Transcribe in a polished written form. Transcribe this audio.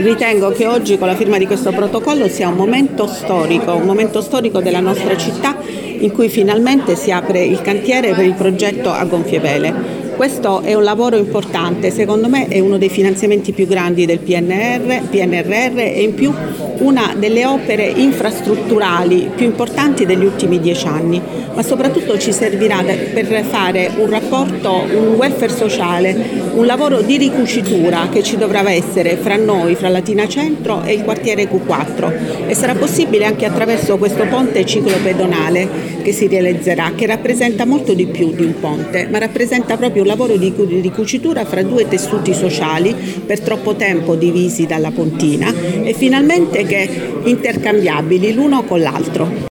Ritengo che oggi con la firma di questo protocollo sia un momento storico della nostra città in cui finalmente si apre il cantiere per il progetto a gonfie vele. Questo è un lavoro importante, secondo me è uno dei finanziamenti più grandi del PNRR e in più una delle opere infrastrutturali più importanti degli ultimi 10 anni, ma soprattutto ci servirà per fare un rapporto, un welfare sociale, un lavoro di ricucitura che ci dovrà essere fra noi, fra Latina Centro e il quartiere Q4 e sarà possibile anche attraverso questo ponte ciclopedonale che si realizzerà, che rappresenta molto di più di un ponte, ma rappresenta proprio un lavoro di ricucitura fra due tessuti sociali per troppo tempo divisi dalla pontina e finalmente che intercambiabili l'uno con l'altro.